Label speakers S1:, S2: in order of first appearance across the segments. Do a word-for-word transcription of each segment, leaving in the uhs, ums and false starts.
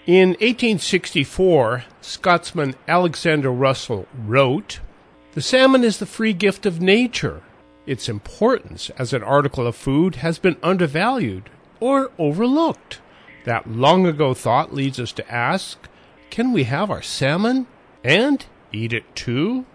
S1: In eighteen sixty-four, Scotsman Alexander Russell wrote, "The salmon is the free gift of nature. Its importance as an article of food has been undervalued or overlooked. That long ago thought leads us to ask, can we have our salmon and eat it too?"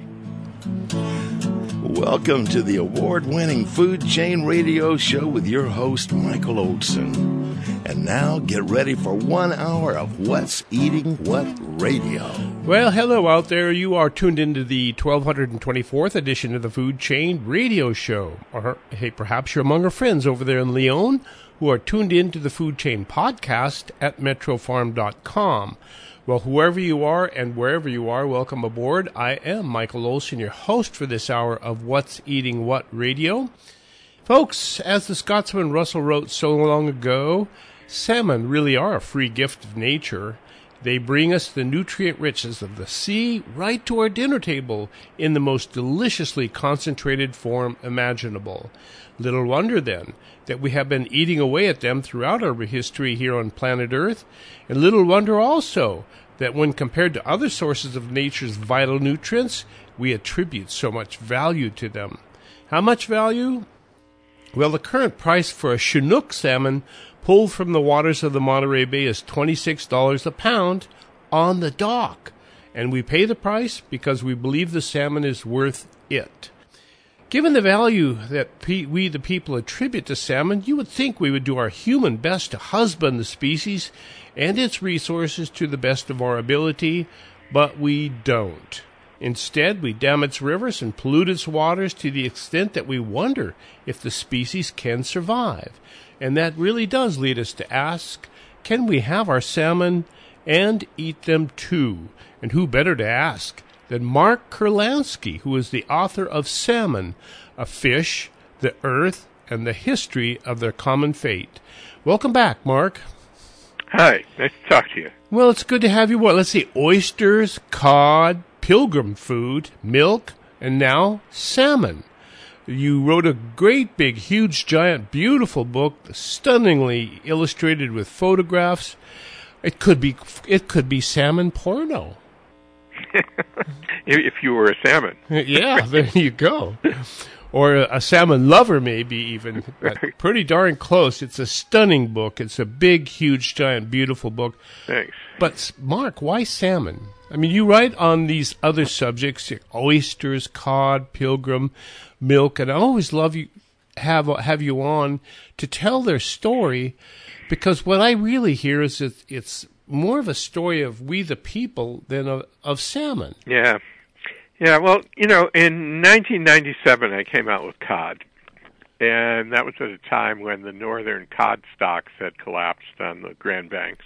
S2: Welcome to the award-winning Food Chain Radio Show with your host, Michael Olson. And now get ready for one hour of What's Eating What Radio.
S1: Well, hello out there. You are tuned into the twelve twenty-fourth edition of the Food Chain Radio Show. Or, hey, perhaps you're among our friends over there in Lyon who are tuned into the Food Chain podcast at metro farm dot com. Well, whoever you are and wherever you are, welcome aboard. I am Michael Olson, your host for this hour of What's Eating What Radio. Folks, as the Scotsman Russell wrote so long ago, salmon really are a free gift of nature. They bring us the nutrient riches of the sea right to our dinner table in the most deliciously concentrated form imaginable. Little wonder, then, that we have been eating away at them throughout our history here on planet Earth, and little wonder also that when compared to other sources of nature's vital nutrients, we attribute so much value to them. How much value? Well, the current price for a Chinook salmon pulled from the waters of the Monterey Bay is twenty-six dollars a pound on the dock. And we pay the price because we believe the salmon is worth it. Given the value that pe- we the people attribute to salmon, you would think we would do our human best to husband the species and its resources to the best of our ability, but we don't. Instead, we dam its rivers and pollute its waters to the extent that we wonder if the species can survive. And that really does lead us to ask, can we have our salmon and eat them too? And who better to ask than Mark Kurlansky, who is the author of Salmon, A Fish, the Earth, and the History of Their Common Fate. Welcome back, Mark.
S3: Hi, nice to talk to you.
S1: Well, it's good to have you. What, let's see, oysters, cod, pilgrim food, milk, and now salmon. You wrote a great, big, huge, giant, beautiful book, stunningly illustrated with photographs. It could be, it could be salmon porno.
S3: If you were a salmon.
S1: Yeah, there you go. Or a, a salmon lover, maybe even. Pretty darn close. It's a stunning book. It's a big, huge, giant, beautiful book.
S3: Thanks.
S1: But, Mark, why salmon? I mean, you write on these other subjects, oysters, cod, pilgrim, milk, and I always love you have have you on to tell their story, because what I really hear is that it's more of a story of we the people than of, of salmon.
S3: Yeah. Yeah, well, you know, in nineteen ninety-seven I came out with cod, and that was at a time when the northern cod stocks had collapsed on the Grand Banks.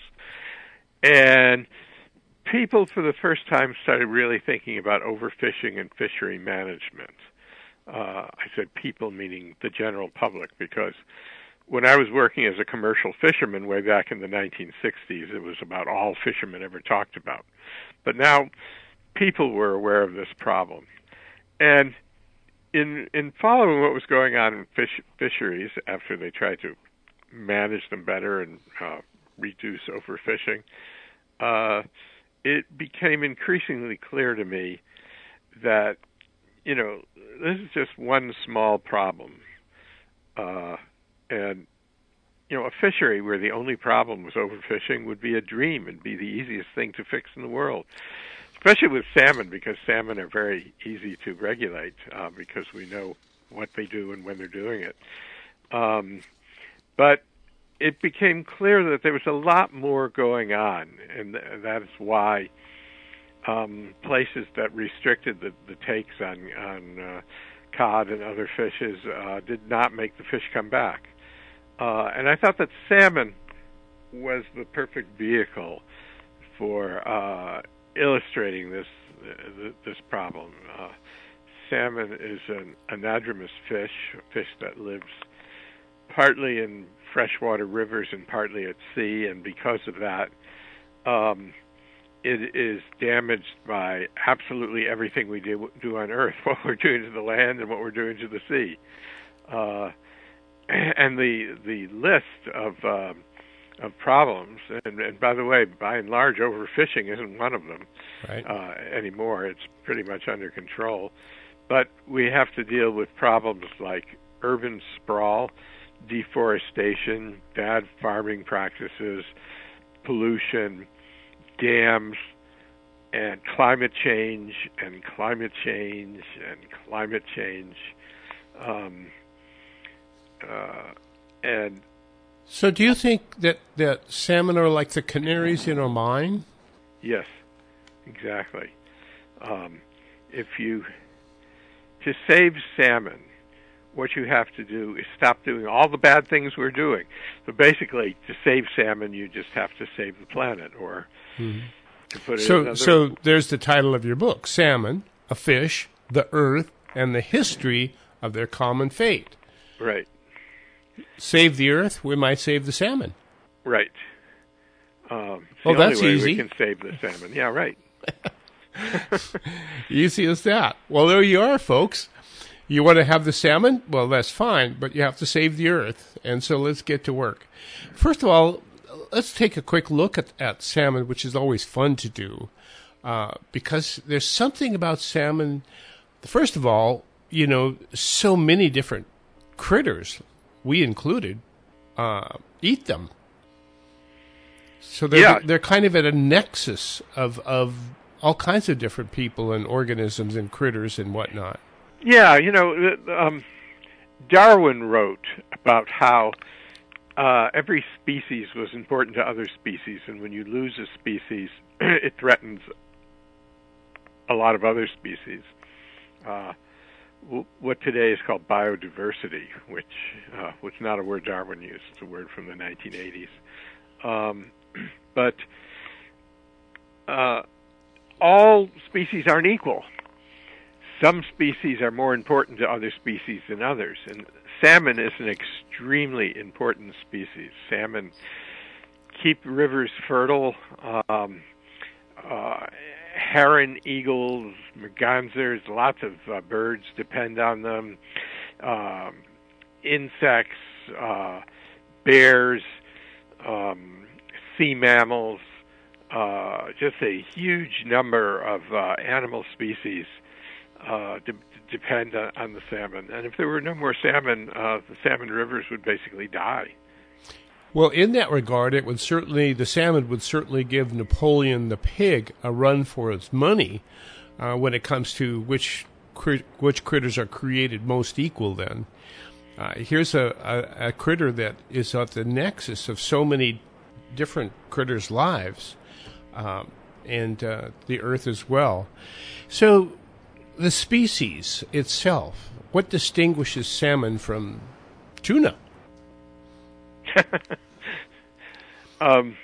S3: And people for the first time started really thinking about overfishing and fishery management. Uh, I said people meaning the general public, because when I was working as a commercial fisherman way back in the nineteen sixties, it was about all fishermen ever talked about. But now people were aware of this problem. And in in following what was going on in fish, fisheries after they tried to manage them better and uh, reduce overfishing, uh, it became increasingly clear to me that, you know, this is just one small problem. Uh, and, you know, a fishery where the only problem was overfishing would be a dream and be the easiest thing to fix in the world, especially with salmon, because salmon are very easy to regulate uh, because we know what they do and when they're doing it. Um, but it became clear that there was a lot more going on, and th- that is why um, places that restricted the, the takes on, on uh, cod and other fishes uh, did not make the fish come back. Uh, and I thought that salmon was the perfect vehicle for uh, illustrating this uh, this problem. Uh, salmon is an anadromous fish, a fish that lives partly in freshwater rivers and partly at sea, and because of that, um, it is damaged by absolutely everything we do, do on Earth, what we're doing to the land and what we're doing to the sea. Uh, and the the list of uh, of problems. And, and by the way, by and large, overfishing isn't one of them
S1: right.
S3: uh, anymore. It's pretty much under control. But we have to deal with problems like urban sprawl, deforestation, bad farming practices, pollution, dams, and climate change, and climate change, and climate change. Um, uh, and
S1: So do you think that, that salmon are like the canaries in our mine?
S3: Yes, exactly. Um, if you, to save salmon, what you have to do is stop doing all the bad things we're doing. So basically, to save salmon, you just have to save the planet, or
S1: mm-hmm.
S3: to put it
S1: so,
S3: another...
S1: So there's the title of your book, Salmon, a Fish, the Earth, and the History of Their Common Fate.
S3: Right.
S1: Save the Earth, we might save the salmon.
S3: Right. Um, it's
S1: oh,
S3: the
S1: that's
S3: only way
S1: easy.
S3: we can save the salmon. Yeah, right.
S1: Easy as that. Well, there you are, folks. You want to have the salmon? Well, that's fine, but you have to save the earth. And so let's get to work. First of all, let's take a quick look at, at salmon, which is always fun to do, uh, because there's something about salmon. First of all, you know, so many different critters, we included, uh, eat them. So they're,
S3: yeah.
S1: they're kind of at a nexus of, of all kinds of different people and organisms and critters and whatnot.
S3: Yeah, you know, um, Darwin wrote about how uh, every species was important to other species, and when you lose a species, it threatens a lot of other species. Uh, w- what today is called biodiversity, which uh, was not a word Darwin used, it's a word from the nineteen eighties. Um, but uh, all species aren't equal. Some species are more important to other species than others, and salmon is an extremely important species. Salmon keep rivers fertile. Um, uh, heron, eagles, mergansers, lots of uh, birds depend on them. Um, insects, uh, bears, um, sea mammals, uh, just a huge number of uh, animal species uh, de- depend on, on the salmon. And if there were no more salmon, uh, the salmon rivers would basically die.
S1: Well, in that regard, it would certainly the salmon would certainly give Napoleon the pig a run for its money uh, when it comes to which crit- which critters are created most equal. Then uh, here's a, a, a critter that is at the nexus of so many different critters' lives, um, and uh, the earth as well. So the species itself, what distinguishes salmon from tuna?
S3: um,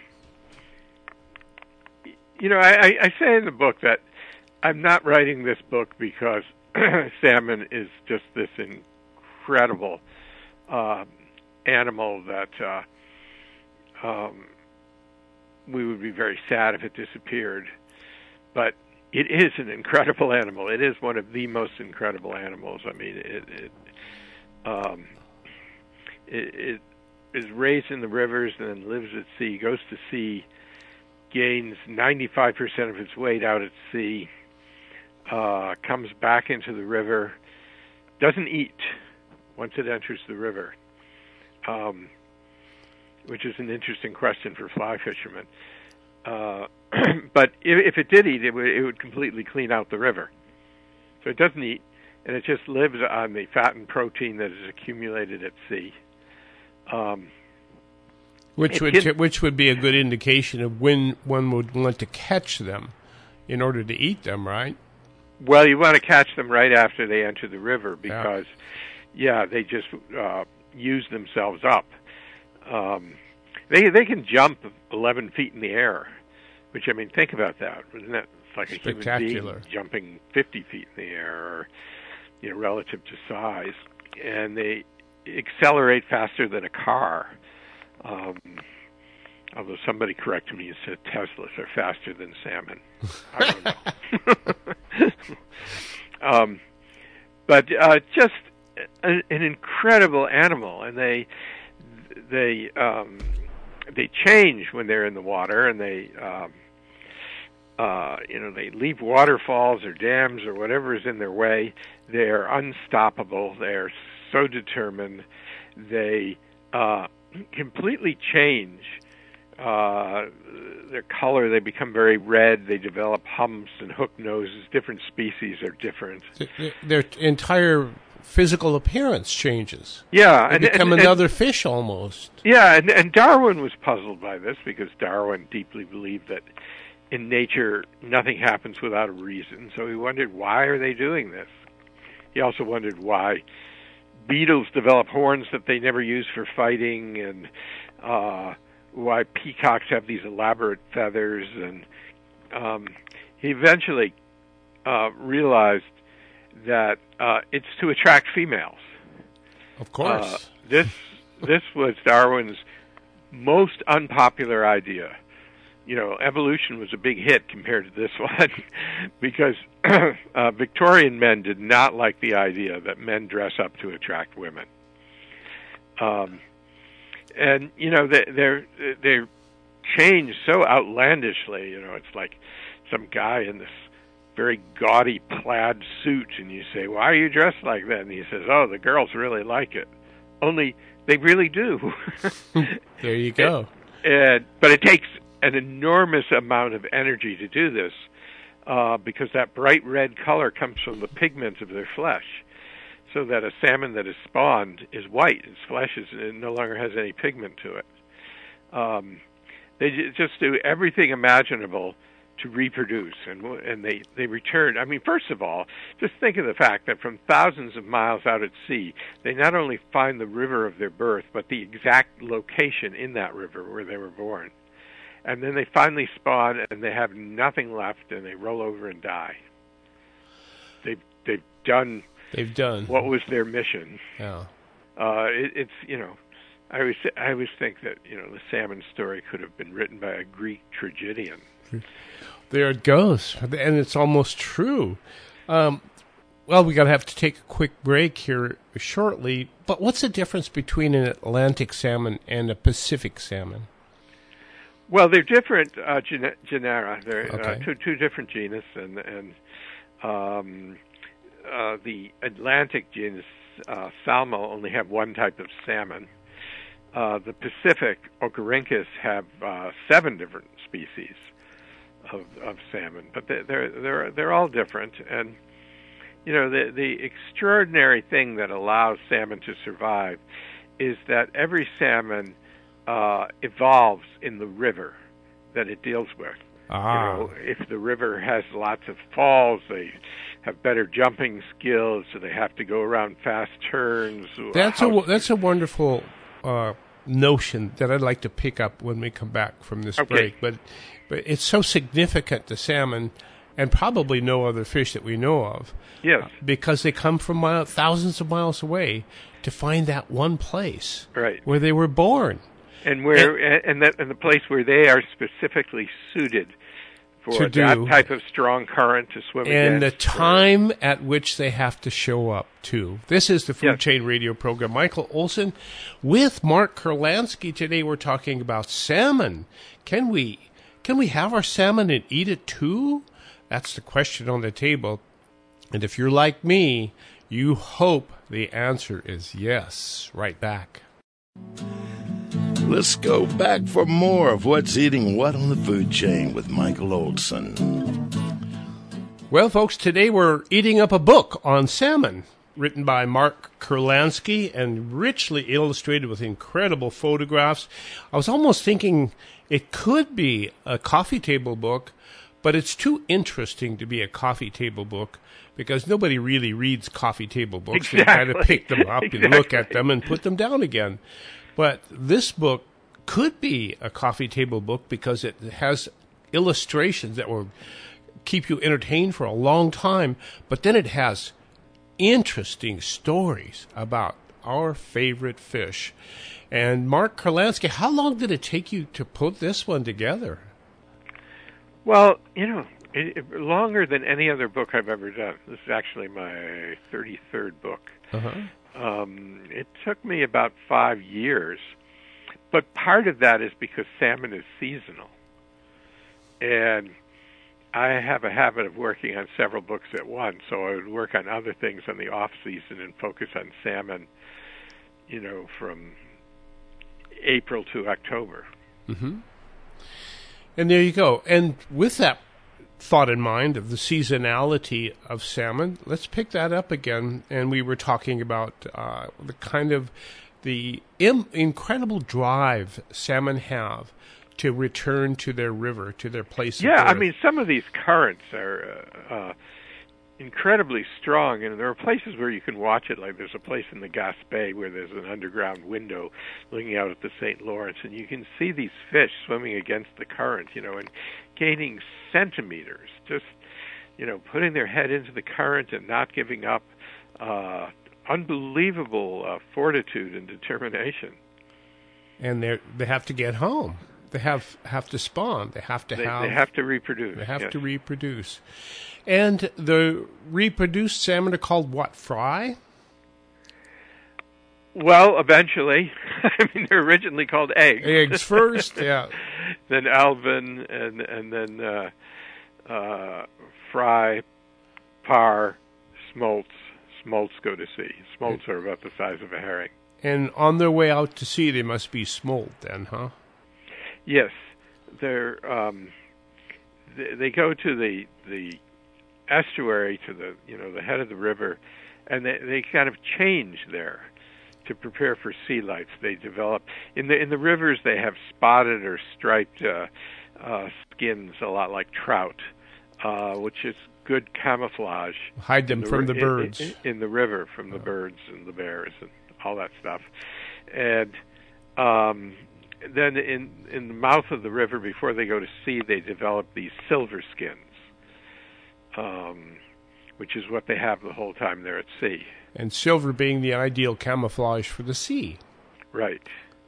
S3: you know, I, I say in the book that I'm not writing this book because salmon is just this incredible uh, animal that uh, um, we would be very sad if it disappeared. But it is an incredible animal. It is one of the most incredible animals. I mean, it it, um, it, it is raised in the rivers and then lives at sea, goes to sea, gains ninety-five percent of its weight out at sea, uh, comes back into the river, doesn't eat once it enters the river, um, which is an interesting question for fly fishermen. Uh, but if, if it did eat, it would, it would completely clean out the river. So it doesn't eat, and it just lives on the fat and protein that is accumulated at sea. Um,
S1: which would
S3: can,
S1: which would be a good indication of when one would want to catch them in order to eat them, right?
S3: Well, you want to catch them right after they enter the river because, yeah, yeah they just uh, use themselves up. Um, they they can jump eleven feet in the air, which, I mean, think about that. Isn't that it's like a human being jumping fifty feet in the air, or, you know, relative to size, and they accelerate faster than a car. Um, although somebody corrected me and said Teslas are faster than salmon. I don't know. um, but uh, just an, an incredible animal, and they they um, they change when they're in the water, and they, um, uh, you know, they leave waterfalls or dams or whatever is in their way. They're unstoppable. They're so determined. They uh, completely change uh, their color. They become very red. They develop humps and hook noses. Different species are different.
S1: Their entire physical appearance changes.
S3: Yeah,
S1: they
S3: and
S1: become
S3: and,
S1: another
S3: and,
S1: fish almost.
S3: Yeah, and, and Darwin was puzzled by this because Darwin deeply believed that in nature nothing happens without a reason. So he wondered, why are they doing this? He also wondered why beetles develop horns that they never use for fighting, and uh, why peacocks have these elaborate feathers. And um, he eventually uh, realized that uh, it's to attract females.
S1: Of course.
S3: Uh, this this was Darwin's most unpopular idea. You know, evolution was a big hit compared to this one because uh, Victorian men did not like the idea that men dress up to attract women. Um, and, you know, they, they're, they're changed so outlandishly. You know, it's like some guy in this very gaudy plaid suit, and you say, why are you dressed like that? And he says, oh, the girls really like it. Only they really do.
S1: There you go.
S3: And, and, but it takes an enormous amount of energy to do this uh, because that bright red color comes from the pigment of their flesh. So that a salmon that is spawned is white. Its flesh is, it no longer has any pigment to it. Um, they j- just do everything imaginable to reproduce, and and they, they return. I mean, first of all, just think of the fact that from thousands of miles out at sea, they not only find the river of their birth, but the exact location in that river where they were born. And then they finally spawn, and they have nothing left, and they roll over and die. They've, they've done...
S1: They've done
S3: what was their mission.
S1: Yeah.
S3: Uh, it, it's, you know, I always, I always think that, you know, the salmon story could have been written by a Greek tragedian.
S1: There it goes, and it's almost true. Um, well, we're going to have to take a quick break here shortly, but what's the difference between an Atlantic salmon and a Pacific salmon?
S3: Well, they're different uh, gen- genera. They're
S1: Okay.
S3: uh, two, two different genus, and, and um, uh, the Atlantic genus, uh, Salmo, only have one type of salmon. Uh, the Pacific, Orcorhynchus, have uh, seven different species of, of salmon, but they're they're they're all different. And you know, the the extraordinary thing that allows salmon to survive is that every salmon uh, evolves in the river that it deals with.
S1: Ah.
S3: You know, if the river has lots of falls, they have better jumping skills, so they have to go around fast turns.
S1: That's a that's a wonderful uh, notion that I'd like to pick up when we come back from this
S3: Okay.
S1: break. But but it's so significant to salmon, and probably no other fish that we know of.
S3: Yes.
S1: Uh, because they come from mile, thousands of miles away to find that one place
S3: Right.
S1: where they were born.
S3: And where and, and that and the place where they are specifically suited for
S1: To
S3: that
S1: do.
S3: type of strong current to swim
S1: And the
S3: against.
S1: time at which they have to show up, too. This is the Food
S3: Yes.
S1: Chain Radio program. Michael Olson with Mark Kurlansky. Today we're talking about salmon. Can we can we have our salmon and eat it, too? That's the question on the table. And if you're like me, you hope the answer is yes. Right back.
S2: Let's go back for more of What's Eating What on the Food Chain with Michael Olson.
S1: Well, folks, today we're eating up a book on salmon, written by Mark Kurlansky and richly illustrated with incredible photographs. I was almost thinking it could be a coffee table book, but it's too interesting to be a coffee table book because nobody really reads coffee table books. They kind of
S3: Exactly.
S1: pick them up
S3: Exactly.
S1: and look at them and put them down again. But this book could be a coffee table book because it has illustrations that will keep you entertained for a long time, but then it has interesting stories about our favorite fish. And Mark Kurlansky, how long did it take you to put this one together?
S3: Well, you know, it, it, longer than any other book I've ever done. This is actually my thirty-third book.
S1: Uh-huh.
S3: Um, it took me about five years, but part of that is because salmon is seasonal. And I have a habit of working on several books at once, so I would work on other things on the off season and focus on salmon, you know, from April to October.
S1: Mm-hmm. And there you go. And with that thought in mind of the seasonality of salmon, let's pick that up again. And we were talking about uh, the kind of the im- incredible drive salmon have to return to their river, to their place of
S3: Yeah,
S1: birth.
S3: I mean, some of these currents are uh, uh, incredibly strong, and there are places where you can watch it. Like there's a place in the Gaspé where there's an underground window looking out at the Saint Lawrence, and you can see these fish swimming against the current, you know, and gaining centimeters, just, you know, putting their head into the current and not giving up. Uh, unbelievable uh, fortitude and determination.
S1: And they they have to get home. They have have to spawn. They have to
S3: they,
S1: have.
S3: They have to reproduce.
S1: They have
S3: yes.
S1: to reproduce. And the reproduced salmon are called what? Fry?
S3: Well, eventually. I mean, they're originally called eggs.
S1: Eggs first, yeah.
S3: Then Alvin, and and then uh, uh, fry, par, smolts. Smolts go to sea. Smolts are about the size of a herring.
S1: And on their way out to sea, they must be smolt then, huh?
S3: Yes, they're um, they, they go to the the estuary, to the you know the head of the river, and they they kind of change there to prepare for sea life. They develop in the in the rivers. They have spotted or striped uh, uh, skins, a lot like trout, uh, which is good camouflage.
S1: Hide them
S3: the,
S1: from the birds
S3: in, in, in the river, from the birds and the bears and all that stuff, and. Um, Then in in the mouth of the river, before they go to sea, they develop these silver skins, um, which is what they have the whole time they're at sea.
S1: And silver being the ideal camouflage for the sea.
S3: Right.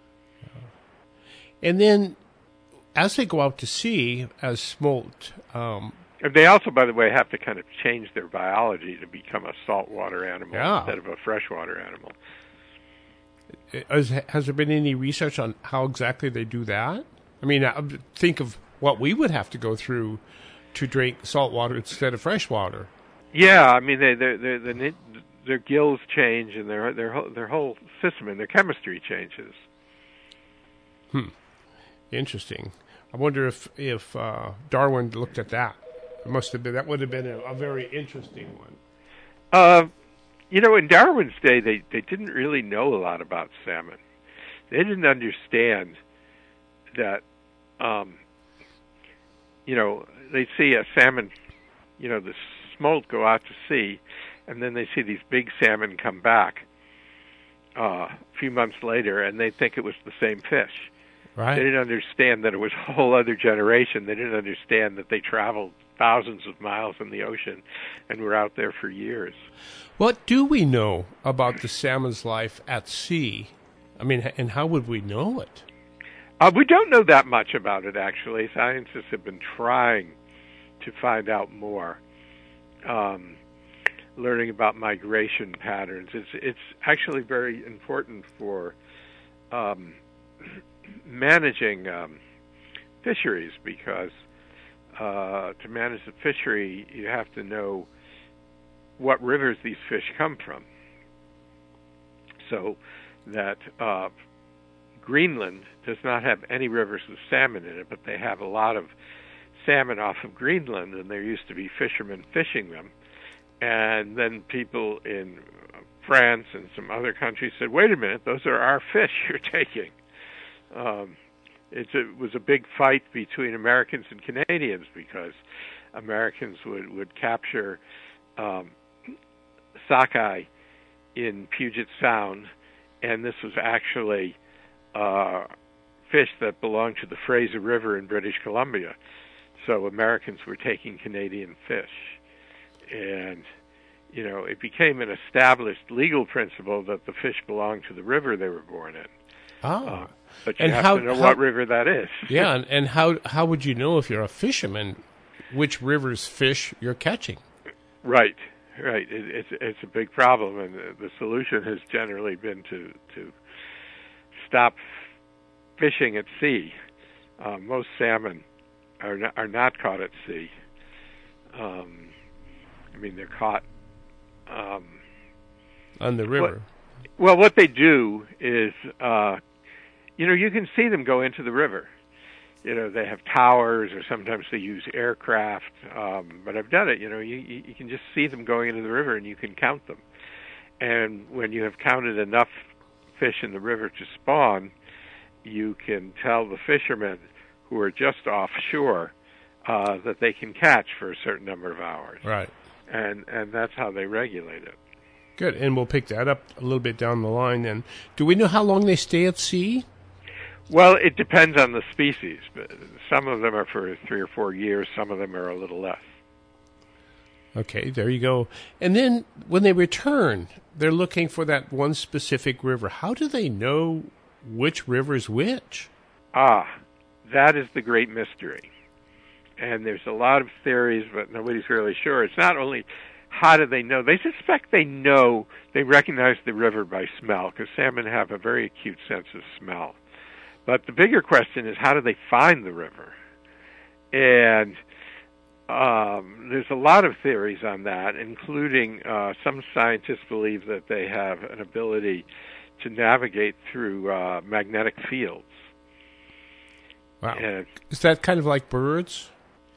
S1: And then, as they go out to sea, as smolt... Um,
S3: and they also, by the way, have to kind of change their biology to become a saltwater animal
S1: yeah.
S3: instead of a freshwater animal.
S1: Has, has there been any research on how exactly they do that? I mean, think of what we would have to go through to drink salt water instead of fresh water.
S3: Yeah, I mean, they, they, they, they, their gills change, and their their whole, their whole system and their chemistry changes.
S1: Hmm. Interesting. I wonder if if uh, Darwin looked at that. It must have been that would have been a, a very interesting one.
S3: Uh. You know, in Darwin's day, they, they didn't really know a lot about salmon. They didn't understand that, um, you know, they see a salmon, you know, the smolt go out to sea, and then they see these big salmon come back uh, a few months later, and they think it was the same fish.
S1: Right.
S3: They didn't understand that it was a whole other generation. They didn't understand that they traveled thousands of miles in the ocean and were out there for years.
S1: What do we know about the salmon's life at sea? I mean, and how would we know it?
S3: Uh, we don't know that much about it, actually. Scientists have been trying to find out more, um, learning about migration patterns. It's it's actually very important for um, managing um, fisheries, because uh, to manage the fishery, you have to know what rivers these fish come from. So that uh, Greenland does not have any rivers with salmon in it, but they have a lot of salmon off of Greenland, and there used to be fishermen fishing them. And then people in France and some other countries said, wait a minute, those are our fish you're taking. Um, it's a, it was a big fight between Americans and Canadians, because Americans would, would capture um, sockeye in Puget Sound, and this was actually uh, fish that belonged to the Fraser River in British Columbia. So Americans were taking Canadian fish. And, you know, it became an established legal principle that the fish belonged to the river they were born in.
S1: Oh.
S3: Uh, but you
S1: and
S3: have
S1: how,
S3: to know
S1: how,
S3: what river that is.
S1: Yeah, and, and how how would you know, if you're a fisherman, which river's fish you're catching?
S3: Right, right. It, it's it's a big problem, and the solution has generally been to to stop fishing at sea. Uh, most salmon are not, are not caught at sea. Um, I mean, they're caught um,
S1: on the river.
S3: What, well, what they do is, uh, you know, you can see them go into the river. You know, they have towers, or sometimes they use aircraft. Um, but I've done it. You know, you, you can just see them going into the river, and you can count them. And when you have counted enough fish in the river to spawn, you can tell the fishermen who are just offshore uh, that they can catch for a certain number of hours.
S1: Right.
S3: And and that's how they regulate it.
S1: Good. And we'll pick that up a little bit down the line then. Do we know how long they stay at sea?
S3: Well, it depends on the species. But some of them are for three or four years. Some of them are a little less.
S1: Okay, there you go. And then when they return, they're looking for that one specific river. How do they know which river is which?
S3: Ah, that is the great mystery. And there's a lot of theories, but nobody's really sure. It's not only how do they know. They suspect they know, they recognize the river by smell, because salmon have a very acute sense of smell. But the bigger question is, how do they find the river? And um, there's a lot of theories on that, including uh, some scientists believe that they have an ability to navigate through uh, magnetic fields.
S1: Wow.
S3: And,
S1: is that kind of like birds?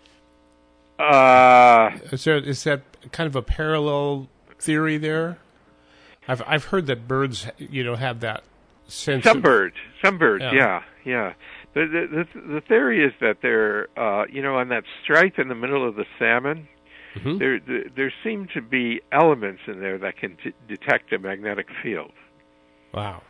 S3: Uh,
S1: is there is that kind of a parallel theory there? I've I've heard that birds, you know, have that sense.
S3: Some
S1: of,
S3: birds, some birds,
S1: yeah,
S3: yeah, yeah. The the the, the theory is that there, uh, you know, on that stripe in the middle of the salmon, mm-hmm. there, there there seem to be elements in there that can t- detect a magnetic field.
S1: Wow.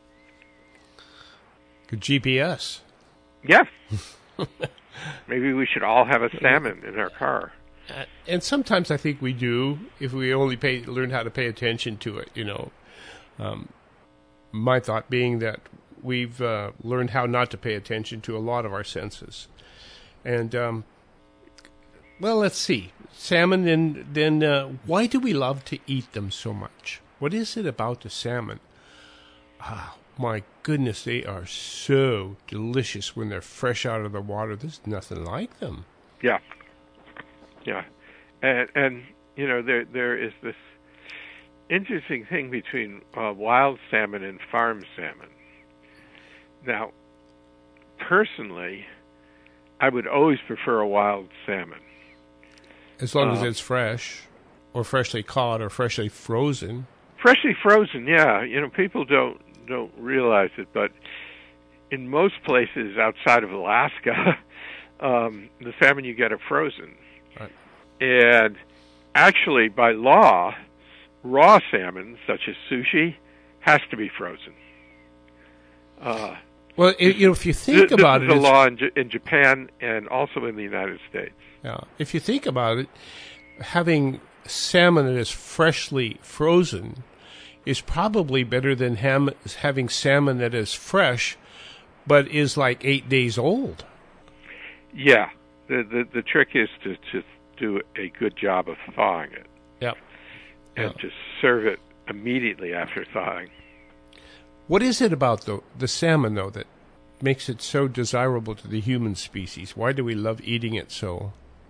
S1: Good G P S.
S3: Yeah. Maybe we should all have a salmon in our car.
S1: Uh, and sometimes I think we do, if we only pay, learn how to pay attention to it, you know. Um, my thought being that we've uh, learned how not to pay attention to a lot of our senses. And, um, well, let's see. Salmon, and then uh, why do we love to eat them so much? What is it about the salmon? Ah, my goodness, they are so delicious when they're fresh out of the water. There's nothing like them.
S3: Yeah, yeah, and and you know there there is this interesting thing between uh, wild salmon and farm salmon. Now, personally, I would always prefer a wild salmon,
S1: as long
S3: uh,
S1: as it's fresh, or freshly caught, or freshly frozen.
S3: Freshly frozen, yeah. You know, people don't. don't realize it, but in most places outside of Alaska, um, the salmon you get are frozen.
S1: Right. And
S3: actually, by law, raw salmon, such as sushi, has to be frozen. Uh,
S1: well, it, you know, if you think
S3: th-
S1: about
S3: this
S1: it...
S3: This is a law in, J- in Japan and also in the United States.
S1: Yeah. If you think about it, having salmon that is freshly frozen is probably better than ham, having salmon that is fresh, but is like eight days old.
S3: Yeah, the the, the trick is to, to do a good job of thawing it.
S1: Yeah,
S3: and
S1: yeah.
S3: to serve it immediately after thawing.
S1: What is it about the the salmon though that makes it so desirable to the human species? Why do we love eating it so?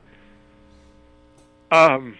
S3: Um.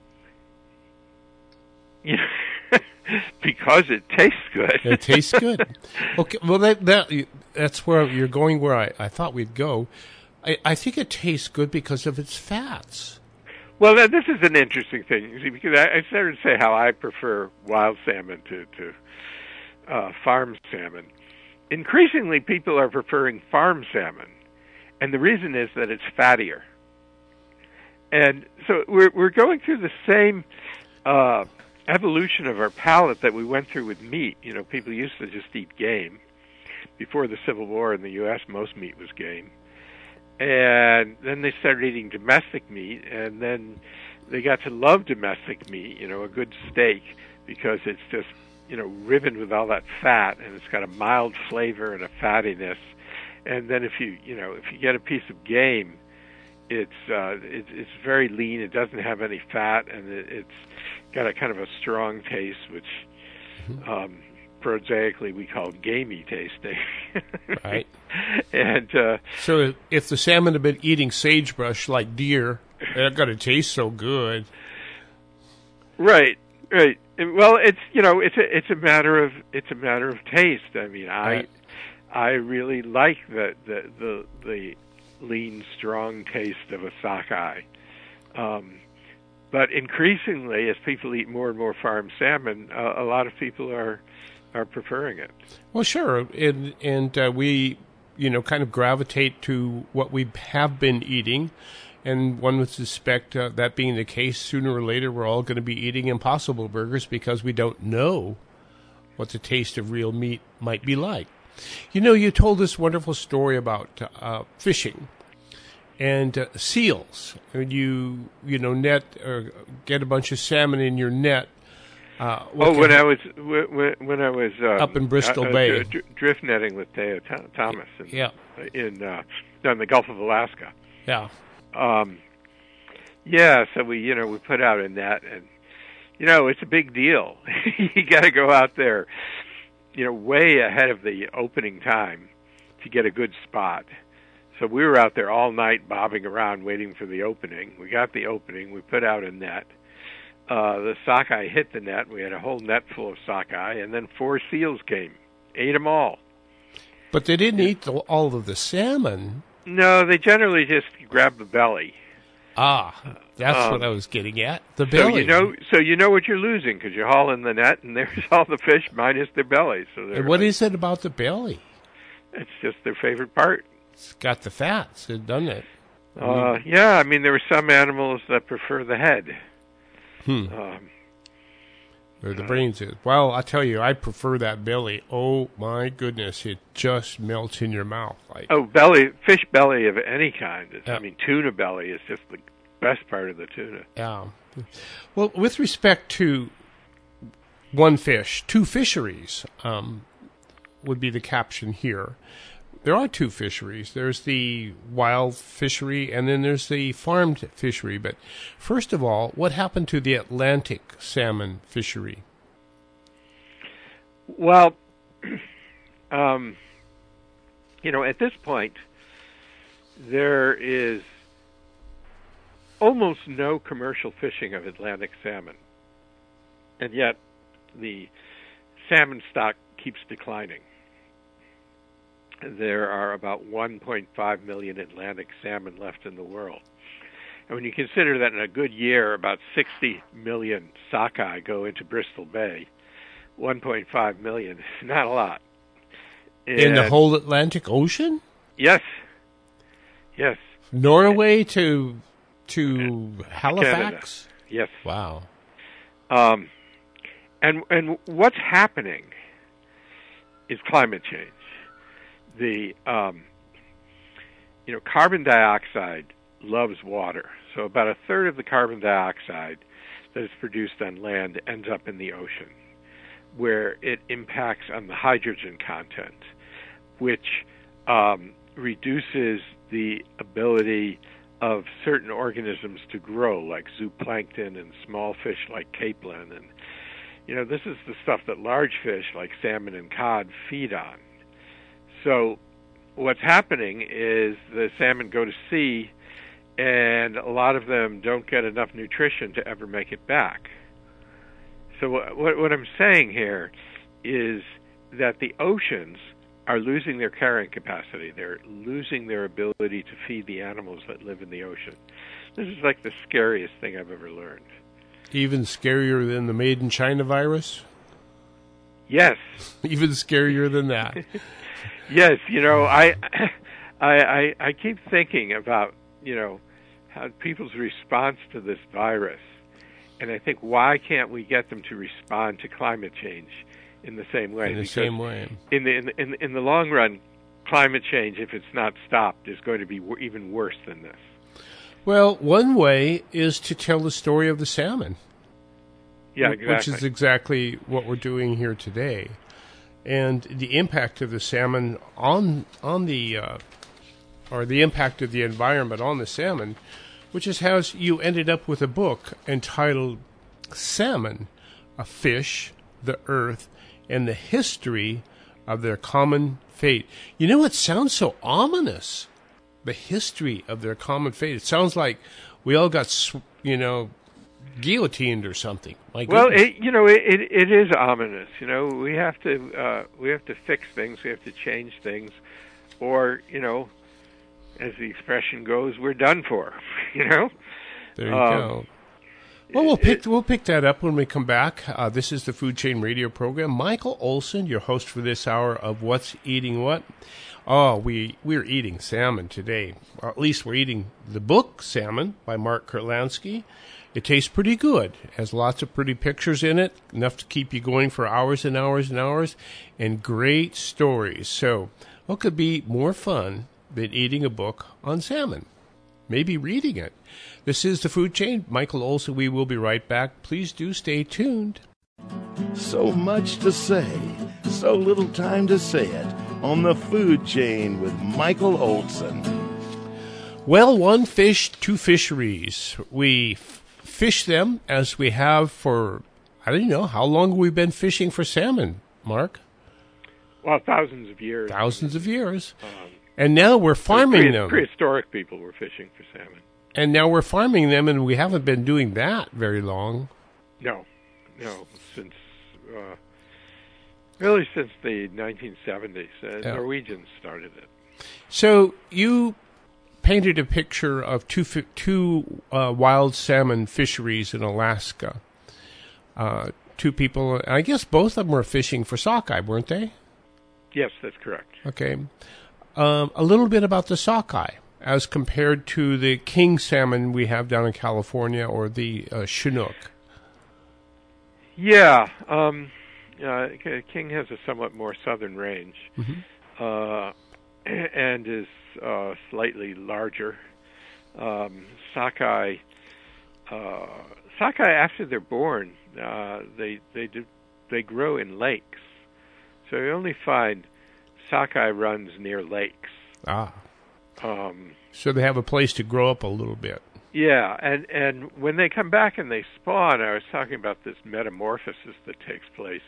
S3: Yeah. Because it tastes good.
S1: It tastes good. Okay, well that that that's where you're going. Where I, I thought we'd go. I, I think it tastes good because of its fats.
S3: Well, now, this is an interesting thing, you see, because I, I started to say how I prefer wild salmon to to uh, farm salmon. Increasingly, people are preferring farm salmon, and the reason is that it's fattier. And so we're we're going through the same. Uh, evolution of our palate that we went through with meat. You know, people used to just eat game. Before the Civil War in the U S, most meat was game. And then they started eating domestic meat, and then they got to love domestic meat, you know, a good steak, because it's just, you know, riven with all that fat, and it's got a mild flavor and a fattiness. And then if you, you know, if you get a piece of game, it's uh, it's, it's very lean. It doesn't have any fat, and it, it's got a kind of a strong taste, which um, prosaically we call gamey tasting.
S1: Right.
S3: And uh,
S1: so if the salmon had been eating sagebrush like deer, they're going to taste so good.
S3: Right, right. Well, it's you know it's a it's a matter of it's a matter of taste. I mean, I
S1: right.
S3: I really like the the the, the lean, strong taste of a sockeye. Um, but increasingly, as people eat more and more farm salmon, uh, a lot of people are are preferring it.
S1: Well, sure, and and uh, we, you know, kind of gravitate to what we have been eating, and one would suspect uh, that being the case, sooner or later, we're all going to be eating Impossible Burgers because we don't know what the taste of real meat might be like. You know, you told this wonderful story about uh, fishing and uh, seals. You you know net or get a bunch of salmon in your net. Uh,
S3: oh, when I was when, when I was uh,
S1: up in Bristol
S3: uh,
S1: Bay,
S3: dr- drift netting with Theo Thomas, in,
S1: yeah,
S3: in uh, in the Gulf of Alaska.
S1: Yeah,
S3: um, yeah. So we you know we put out a net, and you know it's a big deal. You got to go out there, you know, way ahead of the opening time to get a good spot. So we were out there all night bobbing around waiting for the opening. We got the opening. We put out a net. Uh, the sockeye hit the net. We had a whole net full of sockeye, and then four seals came. Ate them all.
S1: But they didn't eat the, all of the salmon.
S3: No, they generally just grab the belly.
S1: Ah, that's um, what I was getting at. The belly.
S3: So you know, so you know what you're losing because you're hauling the net, and there's all the fish minus their belly. So
S1: and what like, is it about the belly?
S3: It's just their favorite part.
S1: It's got the fats, doesn't it?
S3: I mean, uh, yeah, I mean there are some animals that prefer the head.
S1: Hmm. Um, or the brains is. Well, I tell you, I prefer that belly. Oh my goodness, it just melts in your mouth. Like
S3: oh, belly, fish belly of any kind. Is,
S1: yeah.
S3: I mean, tuna belly is just the best part of the tuna.
S1: Yeah. Well, with respect to one fish, two fisheries um, would be the caption here. There are two fisheries. There's the wild fishery, and then there's the farmed fishery. But first of all, what happened to the Atlantic salmon fishery?
S3: Well, um, you know, at this point, there is almost no commercial fishing of Atlantic salmon. And yet, the salmon stock keeps declining. There are about one point five million Atlantic salmon left in the world. And when you consider that in a good year, about sixty million sockeye go into Bristol Bay, one point five million is not a lot. And
S1: in the whole Atlantic Ocean?
S3: Yes. Yes.
S1: Norway to to Halifax?
S3: Canada. Yes.
S1: Wow.
S3: Um, and and what's happening is climate change. The um, you know carbon dioxide loves water, so about a third of the carbon dioxide that is produced on land ends up in the ocean, where it impacts on the hydrogen content, which um, reduces the ability of certain organisms to grow, like zooplankton and small fish like capelin, and you know this is the stuff that large fish like salmon and cod feed on. So what's happening is the salmon go to sea, and a lot of them don't get enough nutrition to ever make it back. So what, what I'm saying here is that the oceans are losing their carrying capacity. They're losing their ability to feed the animals that live in the ocean. This is like the scariest thing I've ever learned. Even
S1: scarier than the Made in China virus?
S3: Yes.
S1: Even scarier than that.
S3: Yes, you know, I, I, I, I keep thinking about, you know, how people's response to this virus, and I think why can't we get them to respond to climate change in the same way?
S1: In the
S3: because
S1: same way.
S3: In the in the, in the in the long run, climate change, if it's not stopped, is going to be w- even worse than this.
S1: Well, one way is to tell the story of the salmon.
S3: Yeah, exactly.
S1: Which is exactly what we're doing here today. And the impact of the salmon on on the, uh, or the impact of the environment on the salmon, which is how you ended up with a book entitled Salmon, a Fish, the Earth, and the history of their common fate. You know, it sounds so ominous. The history of their common fate. It sounds like we all got, you know, guillotined or something. My
S3: well,
S1: goodness.
S3: it, you know, it, it it is ominous. You know, we have to uh, we have to fix things. We have to change things, or you know, as the expression goes, we're done for. You know.
S1: There you
S3: um,
S1: go. Well, we'll pick
S3: it,
S1: we'll pick that up when we come back. Uh, this is the Food Chain Radio program. Michael Olson, your host for this hour of What's Eating What. Oh, we we're eating salmon today. Or at least we're eating the book Salmon by Mark Kurlansky. It tastes pretty good. It has lots of pretty pictures in it, enough to keep you going for hours and hours and hours, and great stories. So, what could be more fun than eating a book on salmon? Maybe reading it. This is the Food Chain. Michael Olson, we will be right back. Please do stay tuned.
S2: So much to say, so little time to say it on the Food Chain with Michael Olson.
S1: Well, one fish, two fisheries. We f- fish them as we have for, I don't know, how long have we been fishing for salmon, Mark?
S3: Well, thousands of years.
S1: Thousands of years.
S3: Um,
S1: and now we're farming
S3: pre-
S1: them.
S3: Prehistoric people were fishing for salmon.
S1: And now we're farming them, and we haven't been doing that very long.
S3: No, no, since uh, really since the nineteen seventies. Uh,
S1: Yeah.
S3: Norwegians started it.
S1: So you painted a picture of two fi- two uh, wild salmon fisheries in Alaska. Uh, two people, I guess both of them were fishing for sockeye, weren't they?
S3: Yes, that's correct.
S1: Okay. Um, a little bit about the sockeye as compared to the king salmon we have down in California or the uh, Chinook.
S3: Yeah, um, uh, king has a somewhat more southern range,
S1: Mm-hmm.
S3: uh, and is uh, slightly larger. Um, sockeye, uh, sockeye after they're born, uh, they they do they grow in lakes, so you only find sockeye runs near lakes.
S1: Ah.
S3: Um,
S1: So they have a place to grow up a little bit.
S3: Yeah, and, and when they come back and they spawn, I was talking about this metamorphosis that takes place.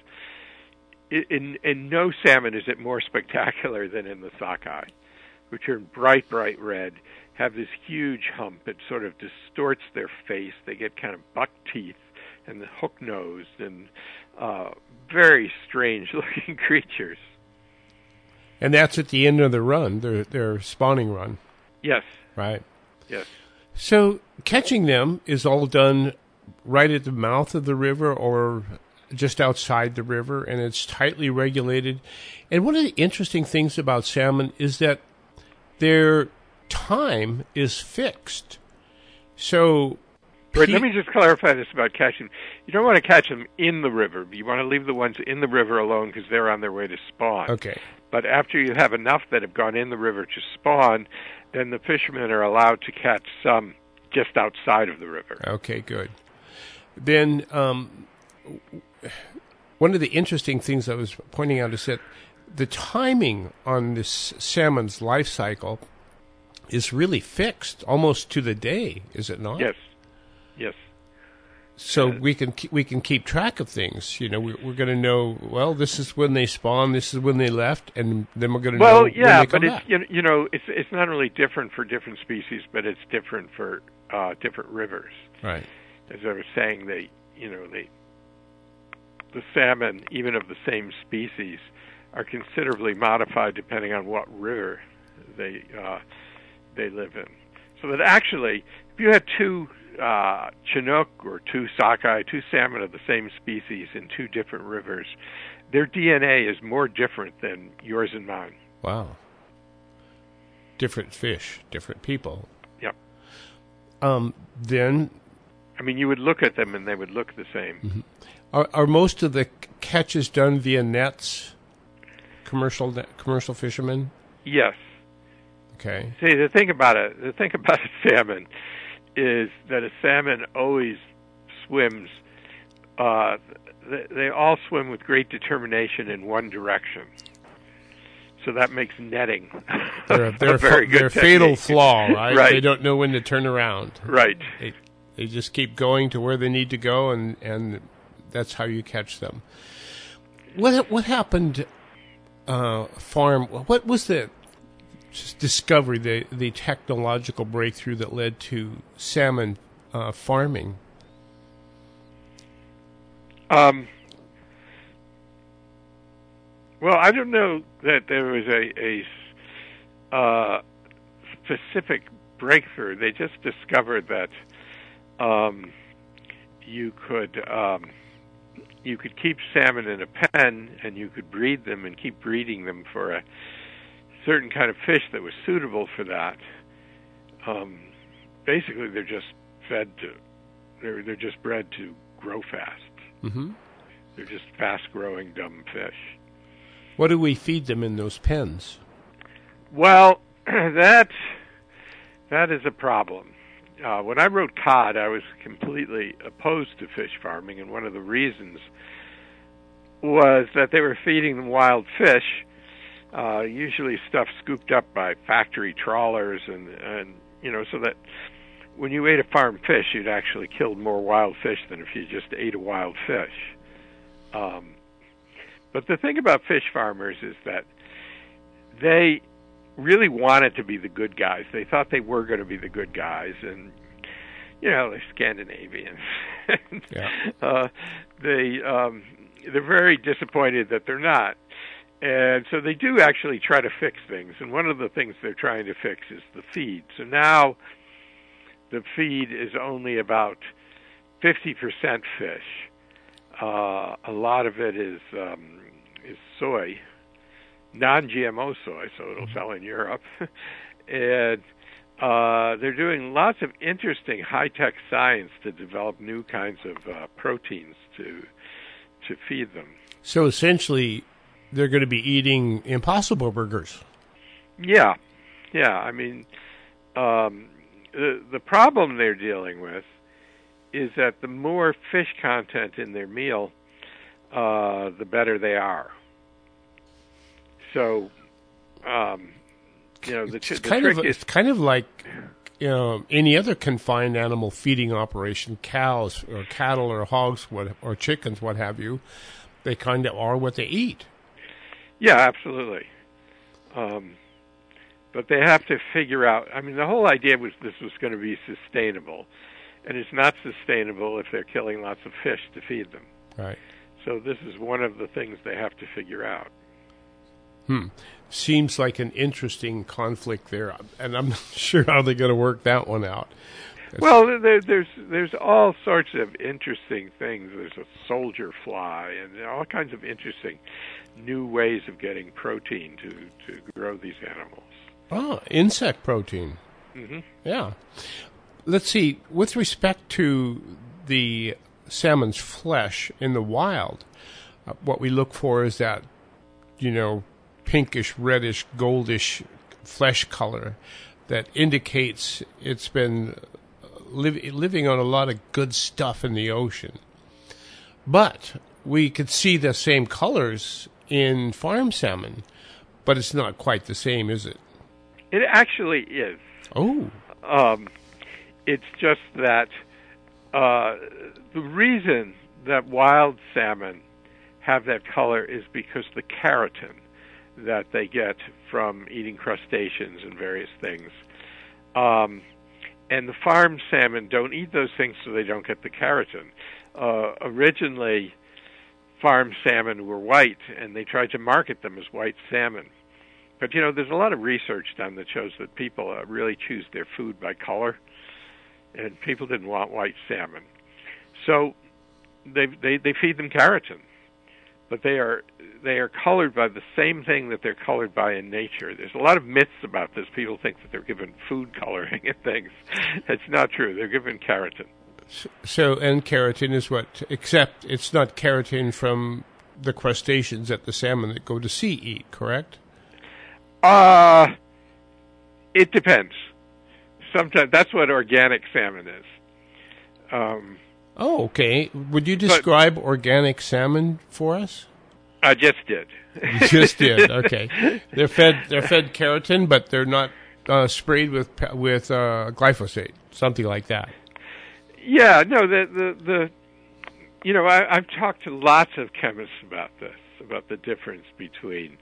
S3: In, in no salmon is it more spectacular than in the sockeye, which are bright, bright red, have this huge hump. It sort of distorts their face. They get kind of buck teeth and the hook-nosed and uh, very strange-looking creatures.
S1: And that's at the end of the run, their their spawning run.
S3: Yes.
S1: Right.
S3: Yes.
S1: So catching them is all done right at the mouth of the river or just outside the river, and it's tightly regulated. And one of the interesting things about salmon is that their time is fixed. So...
S3: Right, let me just clarify this about catching. You don't want to catch them in the river. You want to leave the ones in the river alone because they're on their way to spawn.
S1: Okay.
S3: But after you have enough that have gone in the river to spawn, then the fishermen are allowed to catch some just outside of the river.
S1: Okay, good. Then um, one of the interesting things I was pointing out is that the timing on this salmon's life cycle is really fixed, almost to the day, is it not?
S3: Yes. Yes.
S1: So we can we can keep track of things. You know, we're, we're going to know. Well, this is when they spawned. This is when they left, and then we're going to
S3: well,
S1: know.
S3: yeah,
S1: when they come
S3: but
S1: back.
S3: it's you know it's it's not only different for different species, but it's different for uh, different rivers.
S1: Right.
S3: As I was saying, they you know they the salmon, even of the same species, are considerably modified depending on what river they uh, they live in. So that actually, if you had two uh, Chinook or two sockeye, two salmon of the same species in two different rivers, their D N A is more different than yours and mine.
S1: Wow. Different fish, different people.
S3: Yep.
S1: Um, then,
S3: I mean, you would look at them and they would look the same.
S1: Mm-hmm. Are, are most of the catches done via nets? Commercial net, commercial fishermen?
S3: Yes.
S1: Okay.
S3: See, the thing about it, the thing about a salmon is that a salmon always swims. Uh, they, they all swim with great determination in one direction. So that makes netting
S1: They're, they're
S3: a very
S1: fa-
S3: good
S1: their fatal
S3: technique.
S1: flaw, right?
S3: Right.
S1: They don't know when to turn around.
S3: Right.
S1: They, they just keep going to where they need to go, and, and that's how you catch them. what what happened? Uh, farm. What was the discovery, the the technological breakthrough that led to salmon uh, farming?
S3: Um. Well, I don't know that there was a, a uh, specific breakthrough. They just discovered that um, you could um, you could keep salmon in a pen, and you could breed them and keep breeding them for a certain kind of fish that was suitable for that. Um, basically, they're just fed to they're they're just bred to grow fast.
S1: Mm-hmm.
S3: They're just fast-growing, dumb fish.
S1: What do we feed them in those pens?
S3: Well, that that is a problem. Uh, when I wrote Cod, I was completely opposed to fish farming, and one of the reasons was that they were feeding them wild fish, uh, usually stuff scooped up by factory trawlers, and, and you know, so that when you ate a farm fish, you'd actually killed more wild fish than if you just ate a wild fish. Um, But the thing about fish farmers is that they really wanted to be the good guys. They thought they were going to be the good guys, and you know, they're Scandinavians.
S1: yeah.
S3: uh, they um, they're very disappointed that they're not, and so they do actually try to fix things. And one of the things they're trying to fix is the feed. So now the feed is only about fifty percent fish. Uh, a lot of it is um, is soy, non-G M O soy, so it'll sell in Europe. And uh, they're doing lots of interesting high-tech science to develop new kinds of uh, proteins to to feed them.
S1: So essentially, they're going to be eating Impossible Burgers.
S3: Yeah, yeah. I mean, um, the the problem they're dealing with is that the more fish content in their meal, uh, the better they are. So, um, you know, the,
S1: it's,
S3: the
S1: kind
S3: trick
S1: of,
S3: is...
S1: It's kind of like you know, any other confined animal feeding operation, cows or cattle or hogs what, or chickens, what have you. They kind of are what they eat.
S3: Yeah, absolutely. Um, but they have to figure out... I mean, the whole idea was this was going to be sustainable. And it's not sustainable if they're killing lots of fish to feed them.
S1: Right.
S3: So this is one of the things they have to figure out.
S1: Hmm. Seems like an interesting conflict there, and I'm not sure how they're going to work that one out. That's
S3: well, there, there's there's all sorts of interesting things. There's a soldier fly, and all kinds of interesting new ways of getting protein to, to grow these animals.
S1: Oh, insect protein.
S3: Mm-hmm.
S1: Yeah. Let's see, with respect to the salmon's flesh in the wild, uh, what we look for is that, you know, pinkish, reddish, goldish flesh color that indicates it's been li- living on a lot of good stuff in the ocean. But we could see the same colors in farm salmon, but it's not quite the same, is it?
S3: It actually is.
S1: Oh.
S3: Um, it's just that uh, the reason that wild salmon have that color is because the keratin that they get from eating crustaceans and various things. Um, and the farm salmon don't eat those things, so they don't get the keratin. Uh, originally, farm salmon were white, and they tried to market them as white salmon. But, you know, there's a lot of research done that shows that people uh, really choose their food by color, and people didn't want white salmon. So they they, they feed them keratin. But they are they are colored by the same thing that they're colored by in nature. There's a lot of myths about this. People think that they're given food coloring and things. It's not true. They're given keratin.
S1: So, and keratin is what? Except it's not keratin from the crustaceans that the salmon that go to sea eat, correct?
S3: Uh, it depends. Sometimes that's what organic salmon is. Um,
S1: oh, okay. Would you describe but, organic salmon for us?
S3: I just did.
S1: You just did. Okay. They're fed. They're fed keratin, but they're not uh, sprayed with with uh, glyphosate, something like that.
S3: Yeah. No. The the the. You know, I, I've talked to lots of chemists about this, about the difference between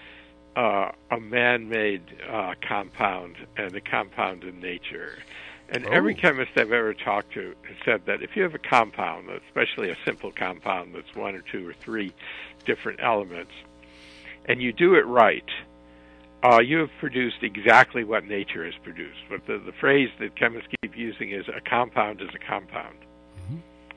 S3: uh, a man-made uh, compound and a compound in nature. And
S1: oh.
S3: every chemist I've ever talked to has said that if you have a compound, especially a simple compound that's one or two or three different elements, and you do it right, uh, you have produced exactly what nature has produced. But the, the phrase that chemists keep using is a compound is a compound.
S1: Mm-hmm.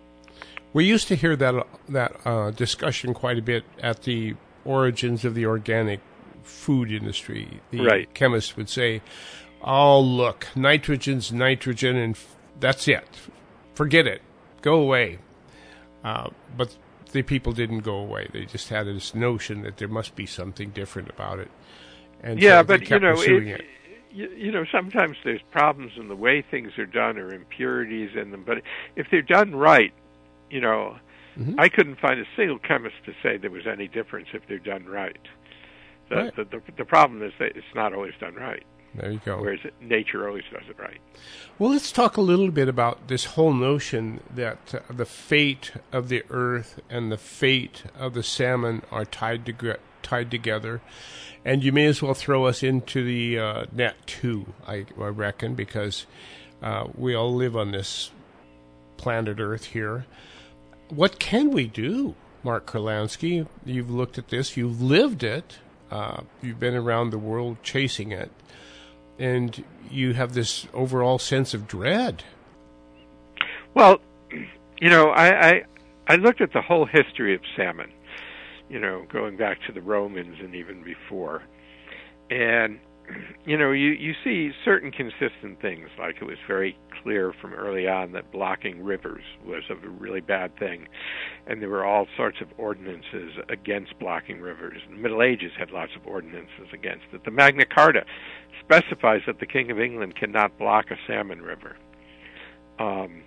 S1: We used to hear that that uh, discussion quite a bit at the origins of the organic food industry. The
S3: right.
S1: chemists would say, oh, look, nitrogen's nitrogen, and f- that's it. Forget it. Go away. Uh, but the people didn't go away. They just had this notion that there must be something different about it. And
S3: yeah,
S1: so they
S3: but,
S1: kept
S3: you know,
S1: pursuing
S3: it,
S1: it.
S3: You, you know, sometimes there's problems in the way things are done or impurities in them. But if they're done right, you know, mm-hmm. I couldn't find a single chemist to say there was any difference if they're done right. The,
S1: right.
S3: the, the, the problem is that it's not always done right.
S1: There you go.
S3: Whereas nature always does it right.
S1: Well, let's talk a little bit about this whole notion that uh, the fate of the earth and the fate of the salmon are tied to, tied together. And you may as well throw us into the uh, net, too, I, I reckon, because uh, we all live on this planet Earth here. What can we do, Mark Kurlansky? You've looked at this. You've lived it. Uh, you've been around the world chasing it. And you have this overall sense of dread.
S3: Well, you know, I, I I looked at the whole history of salmon, you know, going back to the Romans and even before. And, you know, you, you see certain consistent things, like it was very clear from early on that blocking rivers was a really bad thing. And there were all sorts of ordinances against blocking rivers. The Middle Ages had lots of ordinances against it. The Magna Carta specifies that the King of England cannot block a salmon river. Um,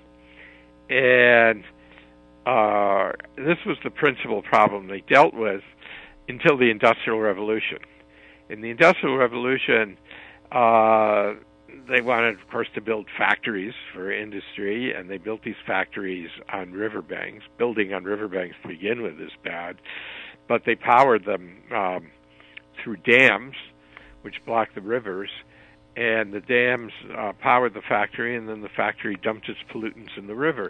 S3: and uh, this was the principal problem they dealt with until the Industrial Revolution. In the Industrial Revolution, uh, they wanted, of course, to build factories for industry, and they built these factories on riverbanks. Building on riverbanks to begin with is bad, but they powered them um, through dams, which blocked the rivers, and the dams uh, powered the factory, and then the factory dumped its pollutants in the river.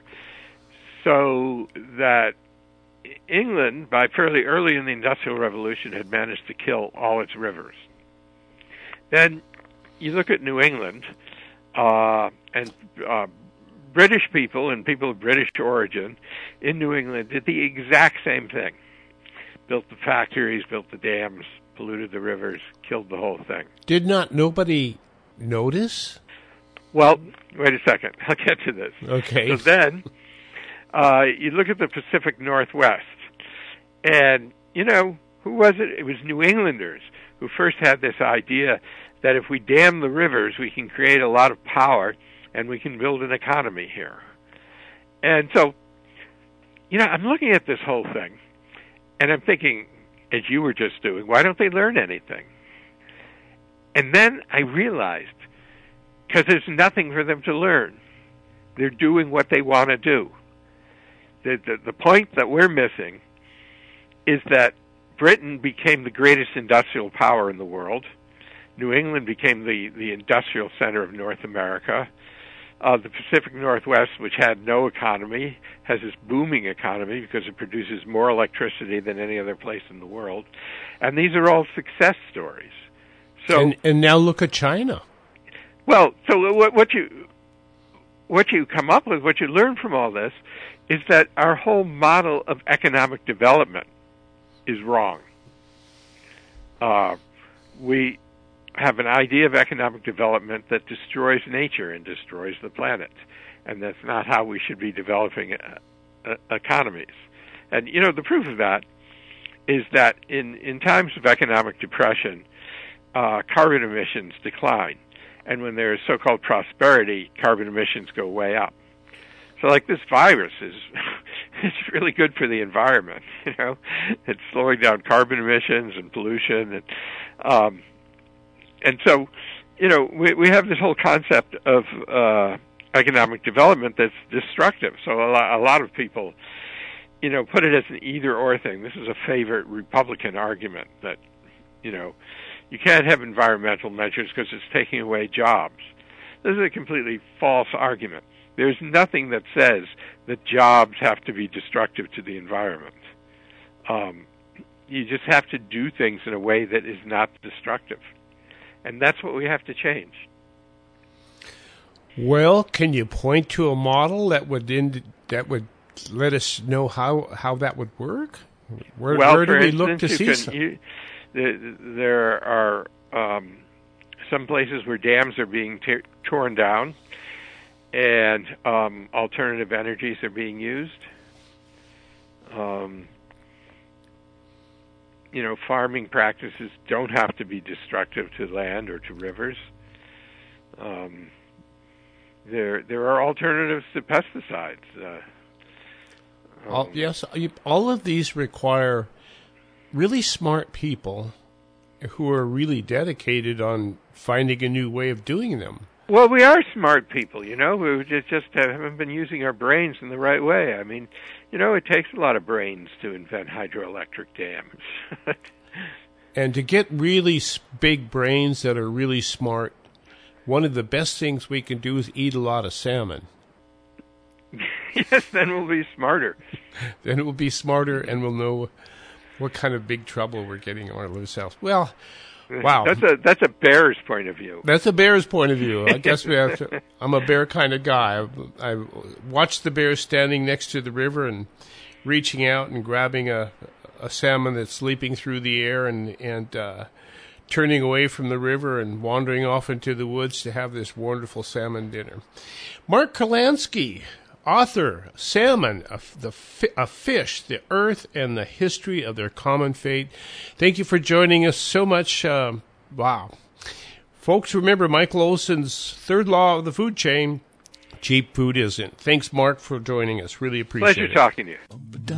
S3: So that England, by fairly early in the Industrial Revolution, had managed to kill all its rivers. Then you look at New England, uh, and uh, British people and people of British origin in New England did the exact same thing. Built the factories, built the dams, polluted the rivers, killed the whole thing.
S1: Did not nobody notice?
S3: Well, wait a second. I'll get to this.
S1: Okay.
S3: So then, uh, you look at the Pacific Northwest, and, you know, who was it? It was New Englanders who first had this idea that if we dam the rivers, we can create a lot of power, and we can build an economy here. And so, you know, I'm looking at this whole thing, and I'm thinking, as you were just doing, why don't they learn anything? And then I realized, because there's nothing for them to learn. They're doing what they want to do. The, the, the point that we're missing is that Britain became the greatest industrial power in the world. New England became the, the industrial center of North America. Uh, the Pacific Northwest, which had no economy, has this booming economy because it produces more electricity than any other place in the world. And these are all success stories. So,
S1: and, and now look at China.
S3: Well, so what, what you what you come up with, what you learn from all this, is that our whole model of economic development is wrong. Uh, we have an idea of economic development that destroys nature and destroys the planet, and that's not how we should be developing uh, uh, economies. And, you know, the proof of that is that in, in times of economic depression, uh, carbon emissions decline. And when there's so-called prosperity, carbon emissions go way up. So, like, this virus is it's really good for the environment, you know. It's slowing down carbon emissions and pollution. And um, and so, you know, we, we have this whole concept of uh, economic development that's destructive. So a lot, a lot of people you know, put it as an either-or thing. This is a favorite Republican argument that, you know, you can't have environmental measures because it's taking away jobs. This is a completely false argument. There's nothing that says that jobs have to be destructive to the environment. Um, you just have to do things in a way that is not destructive. And that's what we have to change.
S1: Well, can you point to a model that would ind- that would let us know how, how that would work? Where,
S3: well,
S1: where do
S3: for
S1: we
S3: instance,
S1: look to
S3: you
S1: see
S3: can,
S1: some?
S3: you, the, there are um, some places where dams are being t- torn down and um, alternative energies are being used. Um, you know, farming practices don't have to be destructive to land or to rivers. Um, there, there are alternatives to pesticides. Uh, um,
S1: all, yes, you, all of these require really smart people who are really dedicated on finding a new way of doing them.
S3: Well, we are smart people, you know. We just, just haven't been using our brains in the right way. I mean, you know, it takes a lot of brains to invent hydroelectric dams.
S1: And to get really big brains that are really smart, one of the best things we can do is eat a lot of salmon.
S3: Yes, then we'll be smarter.
S1: Then we'll be smarter, and we'll know what kind of big trouble we're getting ourselves. Well, wow.
S3: That's a that's a bear's point of view.
S1: That's a bear's point of view. I guess we have to. I'm a bear kind of guy. I, I watched the bear standing next to the river and reaching out and grabbing a, a salmon that's leaping through the air and and uh, turning away from the river and wandering off into the woods to have this wonderful salmon dinner. Mark Kurlansky, author, Salmon, a, the, a Fish, the Earth, and the History of Their Common Fate. Thank you for joining us so much. Um, wow. Folks, remember Michael Olson's third law of the food chain, cheap food isn't. Thanks, Mark, for joining us. Really appreciate
S3: Pleasure
S1: it.
S3: Pleasure talking to you.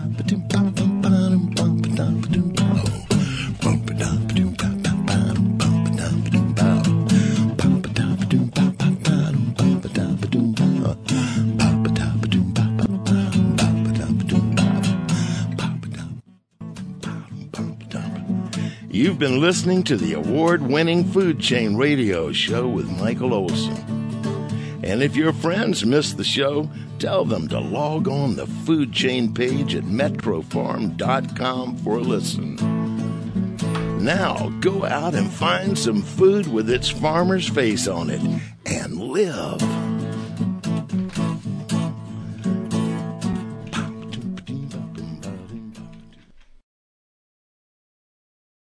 S2: You've been listening to the award-winning Food Chain Radio Show with Michael Olson. And if your friends missed the show, tell them to log on the Food Chain page at metro farm dot com for a listen. Now, go out and find some food with its farmer's face on it and live.